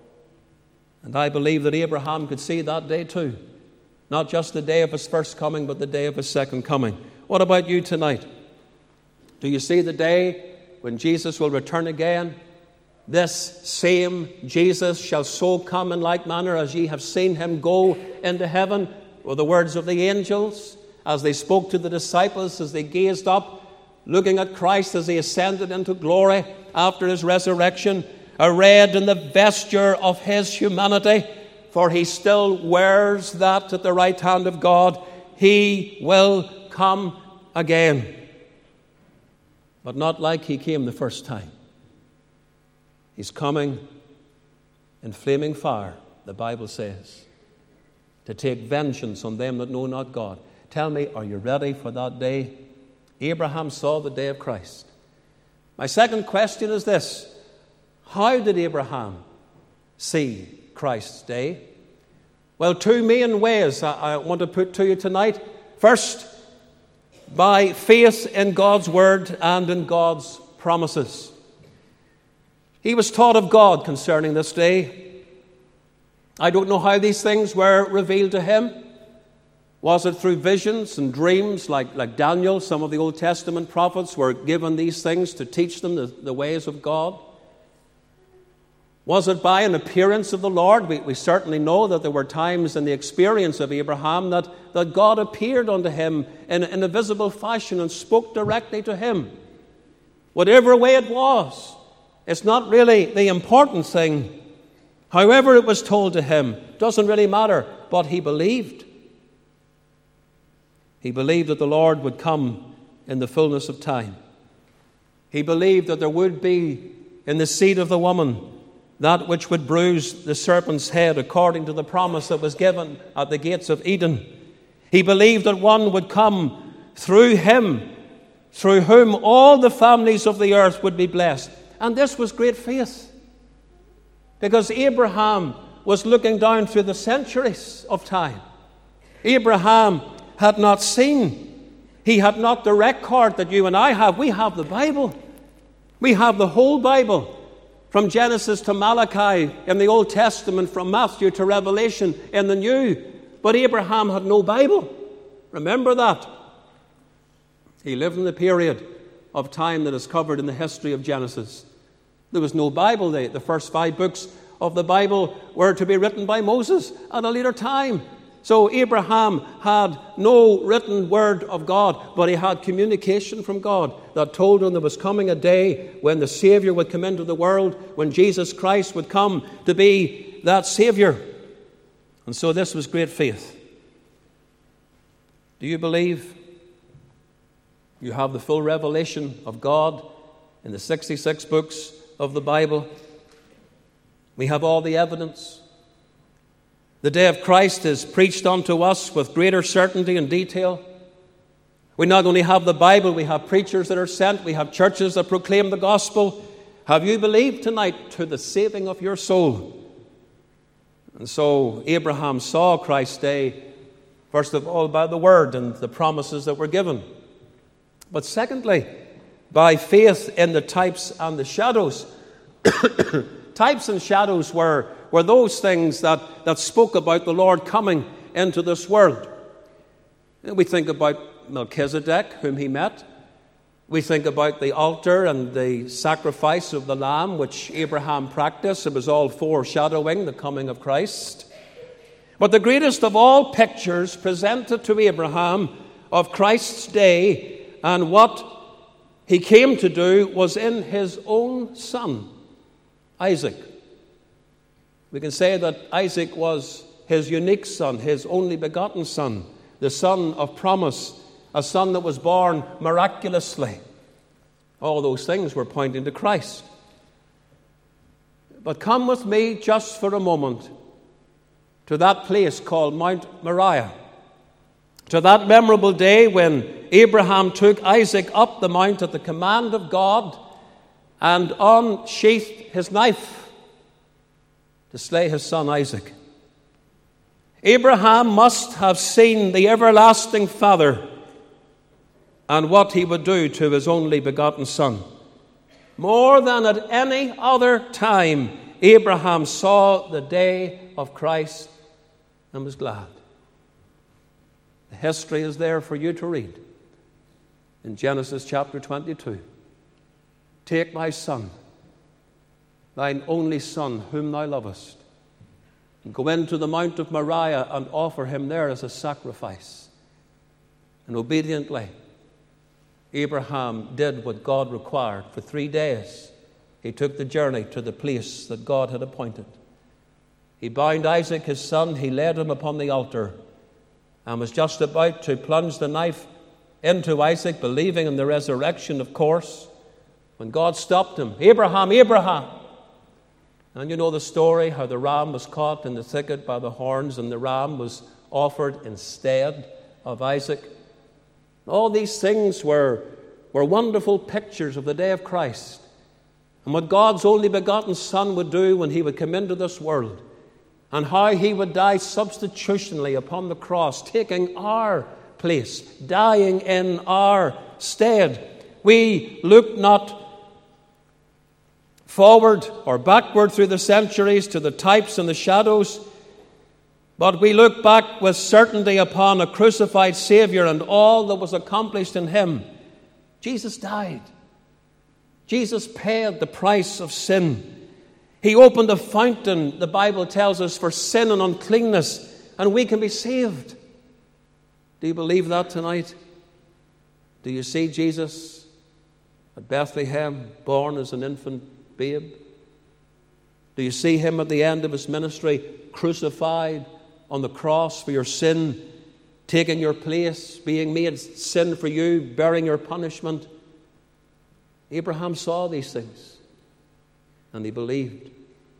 And I believe that Abraham could see that day too. Not just the day of his first coming, but the day of his second coming. What about you tonight? Do you see the day when Jesus will return again? This same Jesus shall so come in like manner as ye have seen him go into heaven, were the words of the angels as they spoke to the disciples, as they gazed up, looking at Christ as he ascended into glory after his resurrection, arrayed in the vesture of his humanity, for he still wears that at the right hand of God. He will come again. But not like he came the first time. He's coming in flaming fire, the Bible says, to take vengeance on them that know not God. Tell me, are you ready for that day? Abraham saw the day of Christ. My second question is this: how did Abraham see Christ's day? Well, two main ways I want to put to you tonight. First, by faith in God's word and in God's promises. He was taught of God concerning this day. I don't know how these things were revealed to him. Was it through visions and dreams like Daniel? Some of the Old Testament prophets were given these things to teach them the ways of God. Was it by an appearance of the Lord? We certainly know that there were times in the experience of Abraham that God appeared unto him in a visible fashion and spoke directly to him. Whatever way it was, it's not really the important thing. However it was told to him, doesn't really matter, but he believed. He believed that the Lord would come in the fullness of time. He believed that there would be in the seed of the woman that which would bruise the serpent's head according to the promise that was given at the gates of Eden. He believed that one would come through him, through whom all the families of the earth would be blessed. And this was great faith, because Abraham was looking down through the centuries of time. Abraham had not seen. He had not the record that you and I have. We have the Bible. We have the whole Bible, from Genesis to Malachi in the Old Testament, from Matthew to Revelation in the New. But Abraham had no Bible. Remember that. He lived in the period of time that is covered in the history of Genesis. There was no Bible. The first 5 books of the Bible were to be written by Moses at a later time. So Abraham had no written word of God, but he had communication from God that told him there was coming a day when the Savior would come into the world, when Jesus Christ would come to be that Savior. And so this was great faith. Do you believe you have the full revelation of God in the 66 books of the Bible? We have all the evidence. The day of Christ is preached unto us with greater certainty and detail. We not only have the Bible, we have preachers that are sent, we have churches that proclaim the gospel. Have you believed tonight to the saving of your soul? And so Abraham saw Christ's day, first of all, by the word and the promises that were given. But secondly, by faith in the types and the shadows. Types and shadows were those things that spoke about the Lord coming into this world. We think about Melchizedek, whom he met. We think about the altar and the sacrifice of the lamb, which Abraham practiced. It was all foreshadowing the coming of Christ. But the greatest of all pictures presented to Abraham of Christ's day and what he came to do was in his own son, Isaac. We can say that Isaac was his unique son, his only begotten son, the son of promise, a son that was born miraculously. All those things were pointing to Christ. But come with me just for a moment to that place called Mount Moriah, to that memorable day when Abraham took Isaac up the mount at the command of God and unsheathed his knife to slay his son Isaac. Abraham must have seen the everlasting Father and what he would do to his only begotten son. More than at any other time, Abraham saw the day of Christ and was glad. The history is there for you to read in Genesis chapter 22. Take my son, thine only son, whom thou lovest, and go into the Mount of Moriah and offer him there as a sacrifice. And obediently, Abraham did what God required. For 3 days, he took the journey to the place that God had appointed. He bound Isaac, his son, he laid him upon the altar, and was just about to plunge the knife into Isaac, believing in the resurrection, of course, when God stopped him. Abraham, Abraham! And you know the story, how the ram was caught in the thicket by the horns, and the ram was offered instead of Isaac. All these things were wonderful pictures of the day of Christ and what God's only begotten Son would do when he would come into this world, and how he would die substitutionally upon the cross, taking our place, dying in our stead. We look not forward or backward through the centuries to the types and the shadows, But we look back with certainty upon a crucified Savior and all that was accomplished in him. Jesus died. Jesus paid the price of sin. He opened a fountain, the Bible tells us, for sin and uncleanness, and we can be saved. Do you believe that tonight? Do you see Jesus at Bethlehem, born as an infant babe? Do you see him at the end of his ministry, crucified on the cross for your sin, taking your place, being made sin for you, bearing your punishment? Abraham saw these things, and he believed.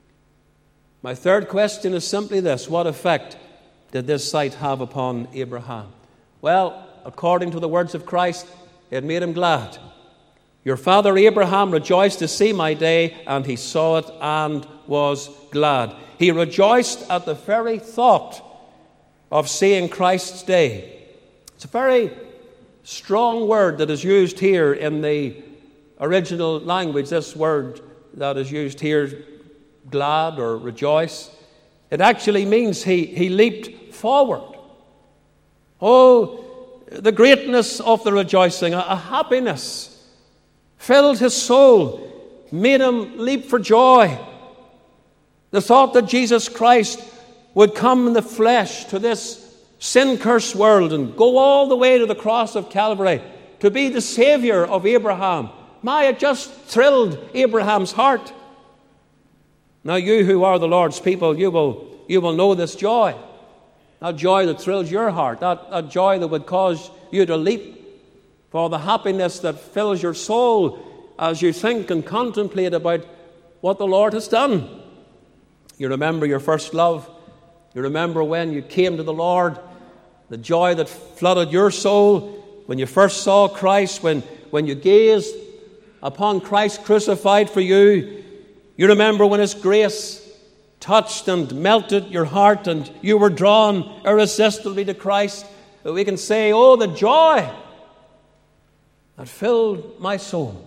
My third question is simply this: what effect did this sight have upon Abraham? Well, according to the words of Christ, it made him glad. Your father Abraham rejoiced to see my day, and he saw it and was glad. He rejoiced at the very thought of seeing Christ's day. It's a very strong word that is used here in the original language, this word that is used here, glad or rejoice. It actually means he leaped forward. Oh, the greatness of the rejoicing, a happiness filled his soul, made him leap for joy. The thought that Jesus Christ would come in the flesh to this sin-cursed world and go all the way to the cross of Calvary to be the Savior of Abraham. It just thrilled Abraham's heart. Now you who are the Lord's people, you will know this joy. That joy that thrills your heart, that joy that would cause you to leap for the happiness that fills your soul as you think and contemplate about what the Lord has done. You remember your first love. You remember when you came to the Lord, the joy that flooded your soul when you first saw Christ, when you gazed upon Christ crucified for you. You remember when his grace touched and melted your heart and you were drawn irresistibly to Christ. We can say, oh, the joy that filled my soul.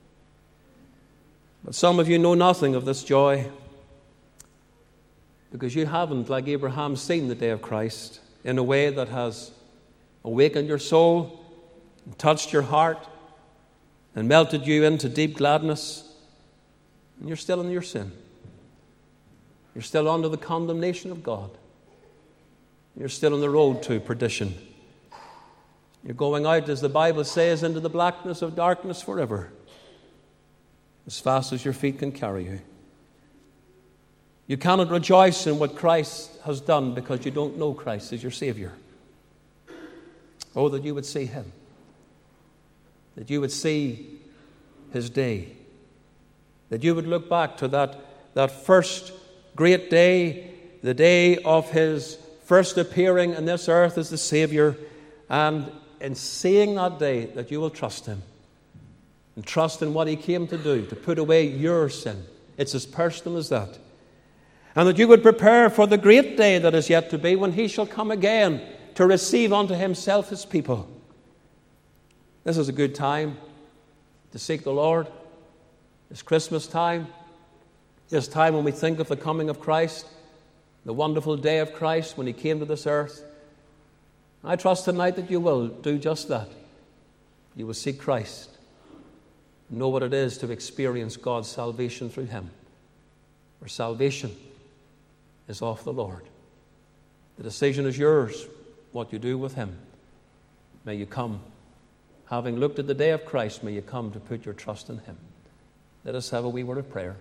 But some of you know nothing of this joy because you haven't, like Abraham, seen the day of Christ in a way that has awakened your soul and touched your heart and melted you into deep gladness. And you're still in your sin. You're still under the condemnation of God. You're still on the road to perdition. You're going out, as the Bible says, into the blackness of darkness forever, as fast as your feet can carry you. You cannot rejoice in what Christ has done because you don't know Christ as your Savior. Oh, that you would see him. That you would see his day. That you would look back to that first great day, the day of his first appearing on this earth as the Savior, and in seeing that day that you will trust him and trust in what he came to do, to put away your sin. It's as personal as that. And that you would prepare for the great day that is yet to be when he shall come again to receive unto himself his people. This is a good time to seek the Lord. It's Christmas time. It's time when we think of the coming of Christ, the wonderful day of Christ when he came to this earth. I trust tonight that you will do just that. You will seek Christ, know what it is to experience God's salvation through him. For salvation is of the Lord. The decision is yours, what you do with him. May you come, having looked at the day of Christ, may you come to put your trust in him. Let us have a wee word of prayer.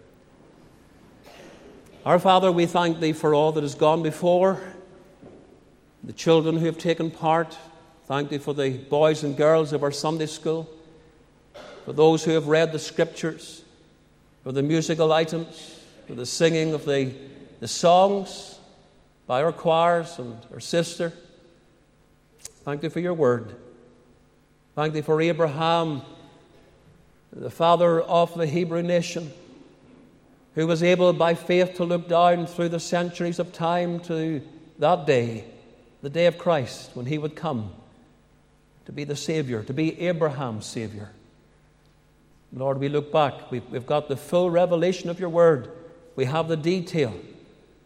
Our Father, we thank thee for all that has gone before, the children who have taken part. Thank thee for the boys and girls of our Sunday school, for those who have read the Scriptures, for the musical items, for the singing of the songs by our choirs and our sister. Thank thee for your word. Thank thee for Abraham, the father of the Hebrew nation, who was able by faith to look down through the centuries of time to that day, the day of Christ, when he would come to be the Savior, to be Abraham's Savior. Lord, we look back. We've got the full revelation of your word. We have the detail.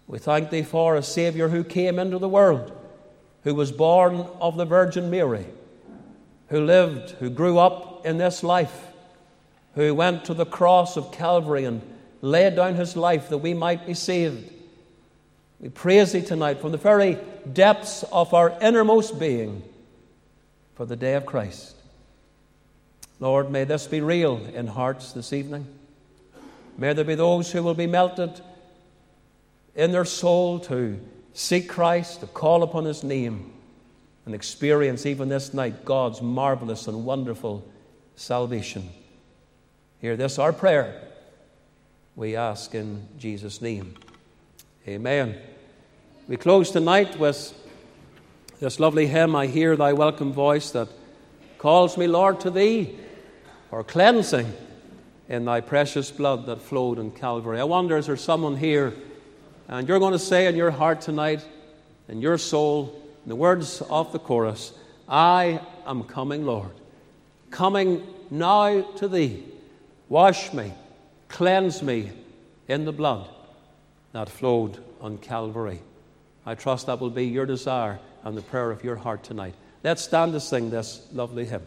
We thank Thee for a Saviour who came into the world, who was born of the Virgin Mary, who lived, who grew up in this life, who went to the cross of Calvary and laid down his life that we might be saved. We praise Thee tonight from the very depths of our innermost being for the day of Christ. Lord, may this be real in hearts this evening. May there be those who will be melted in their soul to seek Christ, to call upon His name, and experience even this night God's marvelous and wonderful salvation. Hear this, our prayer, we ask in Jesus' name. Amen. We close tonight with this lovely hymn, I Hear Thy Welcome Voice, that calls me, Lord, to Thee for cleansing in Thy precious blood that flowed in Calvary. I wonder, is there someone here and you're going to say in your heart tonight, in your soul, in the words of the chorus, I am coming, Lord, coming now to Thee. Wash me, cleanse me in the blood that flowed on Calvary. I trust that will be your desire and the prayer of your heart tonight. Let's stand to sing this lovely hymn.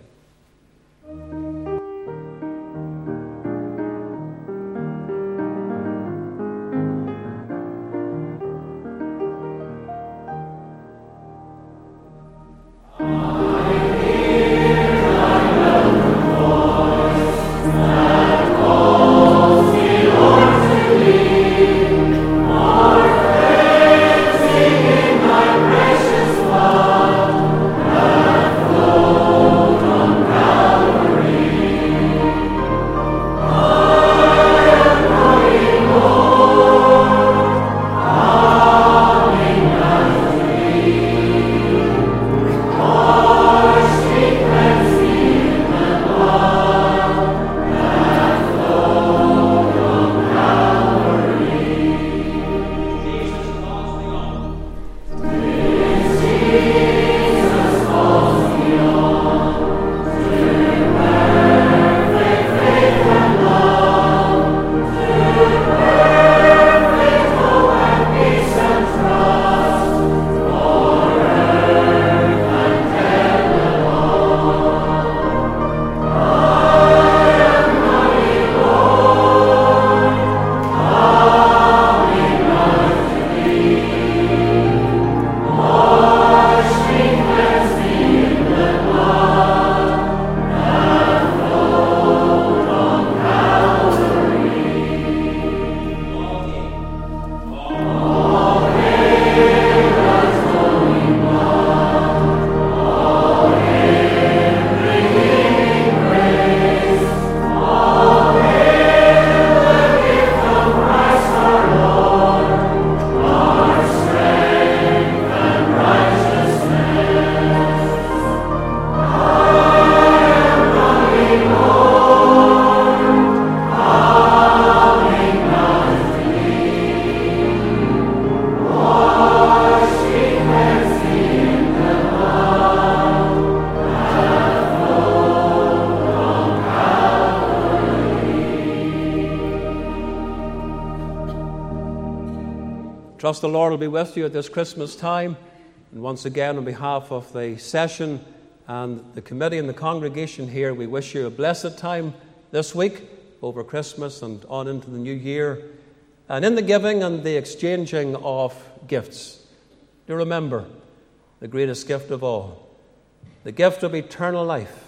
Trust the Lord will be with you at this Christmas time. And once again, on behalf of the session and the committee and the congregation here, we wish you a blessed time this week over Christmas and on into the new year. And in the giving and the exchanging of gifts, do remember the greatest gift of all, the gift of eternal life,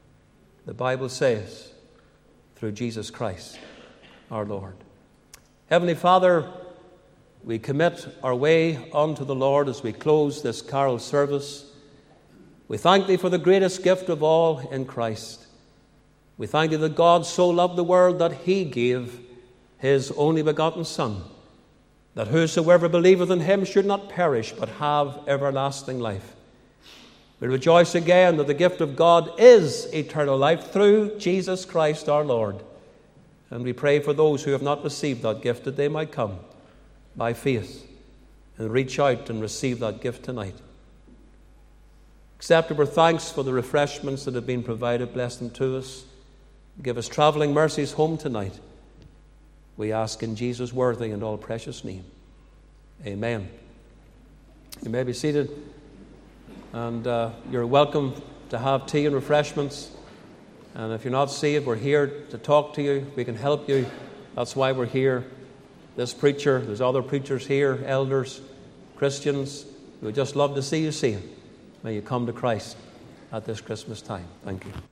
the Bible says, through Jesus Christ, our Lord. Heavenly Father, we commit our way unto the Lord as we close this carol service. We thank Thee for the greatest gift of all in Christ. We thank Thee that God so loved the world that He gave His only begotten Son, that whosoever believeth in Him should not perish but have everlasting life. We rejoice again that the gift of God is eternal life through Jesus Christ our Lord. And we pray for those who have not received that gift that they might come by faith and reach out and receive that gift tonight. Accept our thanks for the refreshments that have been provided. Bless them to us. Give us travelling mercies home tonight. We ask in Jesus' worthy and all precious name. Amen. You may be seated, and you're welcome to have tea and refreshments. And if you're not saved, we're here to talk to you. We can help you. That's why we're here. This preacher, there's other preachers here, elders, Christians. We would just love to see you saved. May you come to Christ at this Christmas time. Thank you.